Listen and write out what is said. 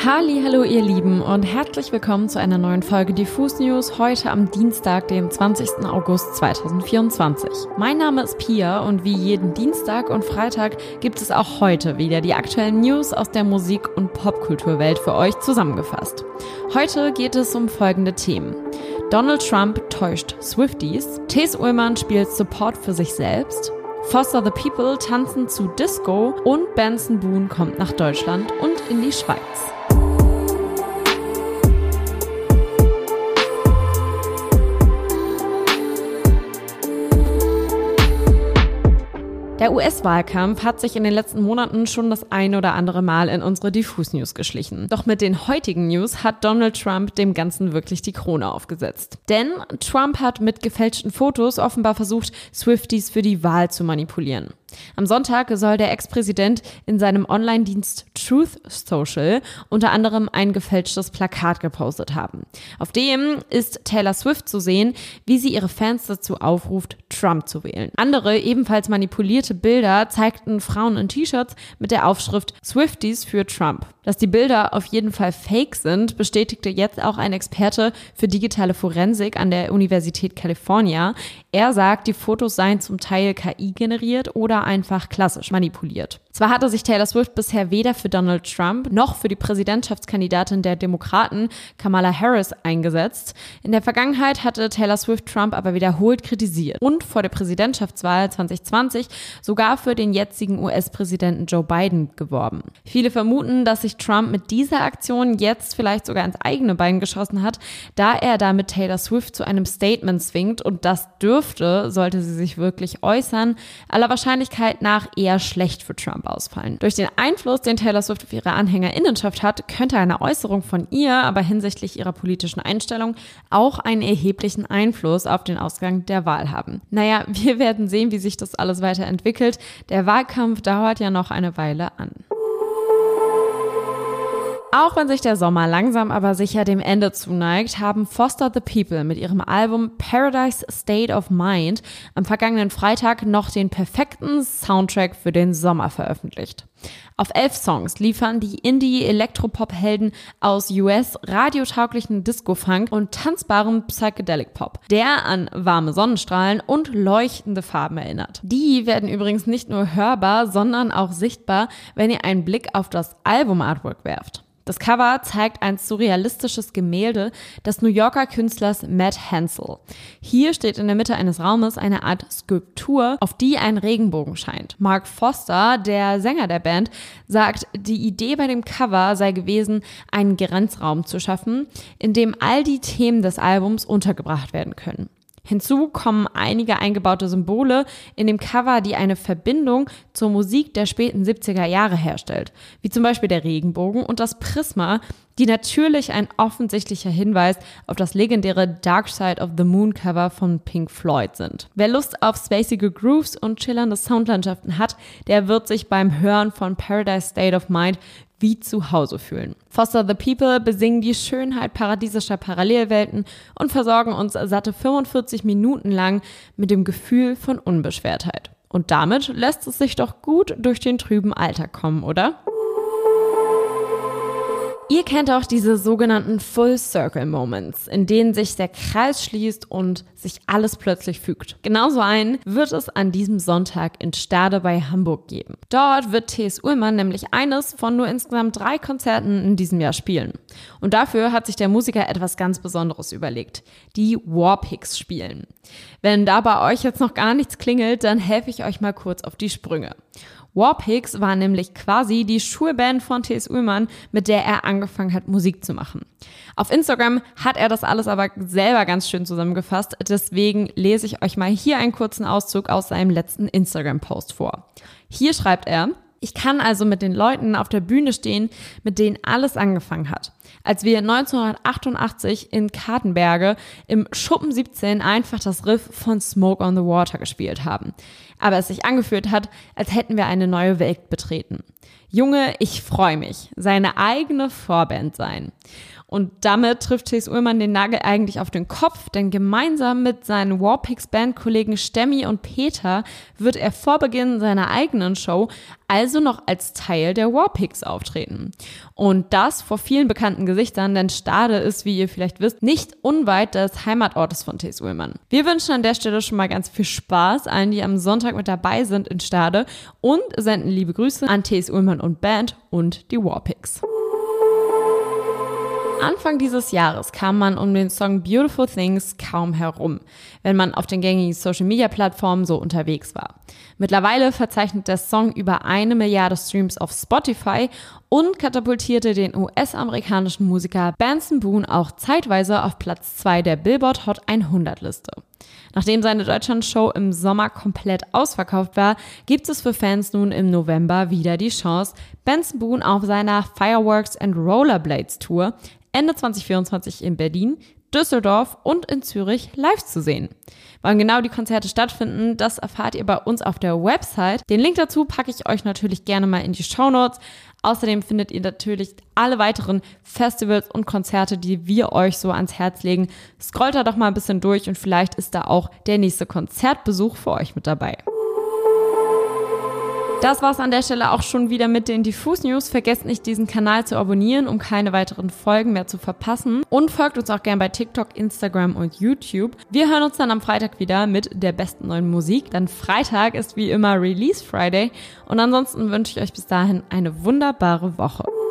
Hallihallo ihr Lieben und herzlich willkommen zu einer neuen Folge Diffus News, heute am Dienstag, dem 20. August 2024. Mein Name ist Pia und wie jeden Dienstag und Freitag gibt es auch heute wieder die aktuellen News aus der Musik- und Popkulturwelt für euch zusammengefasst. Heute geht es um folgende Themen. Donald Trump täuscht Swifties, T.S. Ullmann spielt Support für sich selbst, Foster the People tanzen zu Disco und Benson Boone kommt nach Deutschland und in die Schweiz. Der US-Wahlkampf hat sich in den letzten Monaten schon das ein oder andere Mal in unsere Diffus-News geschlichen. Doch mit den heutigen News hat Donald Trump dem Ganzen wirklich die Krone aufgesetzt. Denn Trump hat mit gefälschten Fotos offenbar versucht, Swifties für die Wahl zu manipulieren. Am Sonntag soll der Ex-Präsident in seinem Online-Dienst Truth Social unter anderem ein gefälschtes Plakat gepostet haben. Auf dem ist Taylor Swift zu sehen, wie sie ihre Fans dazu aufruft, Trump zu wählen. Andere, ebenfalls manipulierte Bilder zeigten Frauen in T-Shirts mit der Aufschrift Swifties für Trump. Dass die Bilder auf jeden Fall fake sind, bestätigte jetzt auch ein Experte für digitale Forensik an der Universität California. Er sagt, die Fotos seien zum Teil KI generiert oder einfach klassisch manipuliert. Zwar hatte sich Taylor Swift bisher weder für Donald Trump noch für die Präsidentschaftskandidatin der Demokraten Kamala Harris eingesetzt. In der Vergangenheit hatte Taylor Swift Trump aber wiederholt kritisiert und vor der Präsidentschaftswahl 2020 sogar für den jetzigen US-Präsidenten Joe Biden geworben. Viele vermuten, dass sich Trump mit dieser Aktion jetzt vielleicht sogar ins eigene Bein geschossen hat, da er damit Taylor Swift zu einem Statement zwingt und das dürfte, sollte sie sich wirklich äußern, aller Wahrscheinlichkeit nach eher schlecht für Trump ausfallen. Durch den Einfluss, den Taylor Swift auf ihre AnhängerInnenschaft hat, könnte eine Äußerung von ihr aber hinsichtlich ihrer politischen Einstellung auch einen erheblichen Einfluss auf den Ausgang der Wahl haben. Naja, wir werden sehen, wie sich das alles weiterentwickelt. Der Wahlkampf dauert ja noch eine Weile an. Auch wenn sich der Sommer langsam aber sicher dem Ende zuneigt, haben Foster the People mit ihrem Album Paradise State of Mind am vergangenen Freitag noch den perfekten Soundtrack für den Sommer veröffentlicht. Auf 11 Songs liefern die Indie-Elektropop-Helden aus US radiotauglichen Disco-Funk und tanzbaren Psychedelic-Pop, der an warme Sonnenstrahlen und leuchtende Farben erinnert. Die werden übrigens nicht nur hörbar, sondern auch sichtbar, wenn ihr einen Blick auf das Album-Artwork werft. Das Cover zeigt ein surrealistisches Gemälde des New Yorker Künstlers Matt Hansel. Hier steht in der Mitte eines Raumes eine Art Skulptur, auf die ein Regenbogen scheint. Mark Foster, der Sänger der Band, sagt, die Idee bei dem Cover sei gewesen, einen Grenzraum zu schaffen, in dem all die Themen des Albums untergebracht werden können. Hinzu kommen einige eingebaute Symbole in dem Cover, die eine Verbindung zur Musik der späten 70er Jahre herstellt, wie zum Beispiel der Regenbogen und das Prisma, die natürlich ein offensichtlicher Hinweis auf das legendäre Dark Side of the Moon Cover von Pink Floyd sind. Wer Lust auf spacige Grooves und chillernde Soundlandschaften hat, der wird sich beim Hören von Paradise State of Mind wie zu Hause fühlen. Foster the People besingen die Schönheit paradiesischer Parallelwelten und versorgen uns satte 45 Minuten lang mit dem Gefühl von Unbeschwertheit. Und damit lässt es sich doch gut durch den trüben Alltag kommen, oder? Ihr kennt auch diese sogenannten Full-Circle-Moments, in denen sich der Kreis schließt und sich alles plötzlich fügt. Genauso einen wird es an diesem Sonntag in Stade bei Hamburg geben. Dort wird T.S. Ullmann nämlich eines von nur insgesamt 3 Konzerten in diesem Jahr spielen. Und dafür hat sich der Musiker etwas ganz Besonderes überlegt: die Warpigs spielen. Wenn da bei euch jetzt noch gar nichts klingelt, dann helfe ich euch mal kurz auf die Sprünge. Warpigs war nämlich quasi die Schulband von T.S. Ullmann, mit der er angefangen hat, Musik zu machen. Auf Instagram hat er das alles aber selber ganz schön zusammengefasst, deswegen lese ich euch mal hier einen kurzen Auszug aus seinem letzten Instagram-Post vor. Hier schreibt er: Ich kann also mit den Leuten auf der Bühne stehen, mit denen alles angefangen hat. Als wir 1988 in Kartenberge im Schuppen 17 einfach das Riff von Smoke on the Water gespielt haben. Aber es sich angefühlt hat, als hätten wir eine neue Welt betreten. Junge, ich freue mich. Seine eigene Vorband sein. Und damit trifft T.S. Ullmann den Nagel eigentlich auf den Kopf, denn gemeinsam mit seinen Warpix-Bandkollegen Stemmi und Peter wird er vor Beginn seiner eigenen Show also noch als Teil der Warpix auftreten. Und das vor vielen bekannten Gesichtern, denn Stade ist, wie ihr vielleicht wisst, nicht unweit des Heimatortes von T.S. Ullmann. Wir wünschen an der Stelle schon mal ganz viel Spaß allen, die am Sonntag mit dabei sind in Stade und senden liebe Grüße an T.S. Ullmann und Band und die Warpix. Anfang dieses Jahres kam man um den Song Beautiful Things kaum herum, wenn man auf den gängigen Social-Media-Plattformen so unterwegs war. Mittlerweile verzeichnet der Song über 1 Milliarde Streams auf Spotify und katapultierte den US-amerikanischen Musiker Benson Boone auch zeitweise auf Platz 2 der Billboard Hot 100-Liste. Nachdem seine Deutschland-Show im Sommer komplett ausverkauft war, gibt es für Fans nun im November wieder die Chance, Benson Boone auf seiner Fireworks and Rollerblades Tour Ende 2024 in Berlin, Düsseldorf und in Zürich live zu sehen. Wann genau die Konzerte stattfinden, das erfahrt ihr bei uns auf der Website. Den Link dazu packe ich euch natürlich gerne mal in die Shownotes. Außerdem findet ihr natürlich alle weiteren Festivals und Konzerte, die wir euch so ans Herz legen. Scrollt da doch mal ein bisschen durch und vielleicht ist da auch der nächste Konzertbesuch für euch mit dabei. Das war's an der Stelle auch schon wieder mit den Diffus News. Vergesst nicht, diesen Kanal zu abonnieren, um keine weiteren Folgen mehr zu verpassen. Und folgt uns auch gerne bei TikTok, Instagram und YouTube. Wir hören uns dann am Freitag wieder mit der besten neuen Musik. Dann Freitag ist wie immer Release Friday. Und ansonsten wünsche ich euch bis dahin eine wunderbare Woche.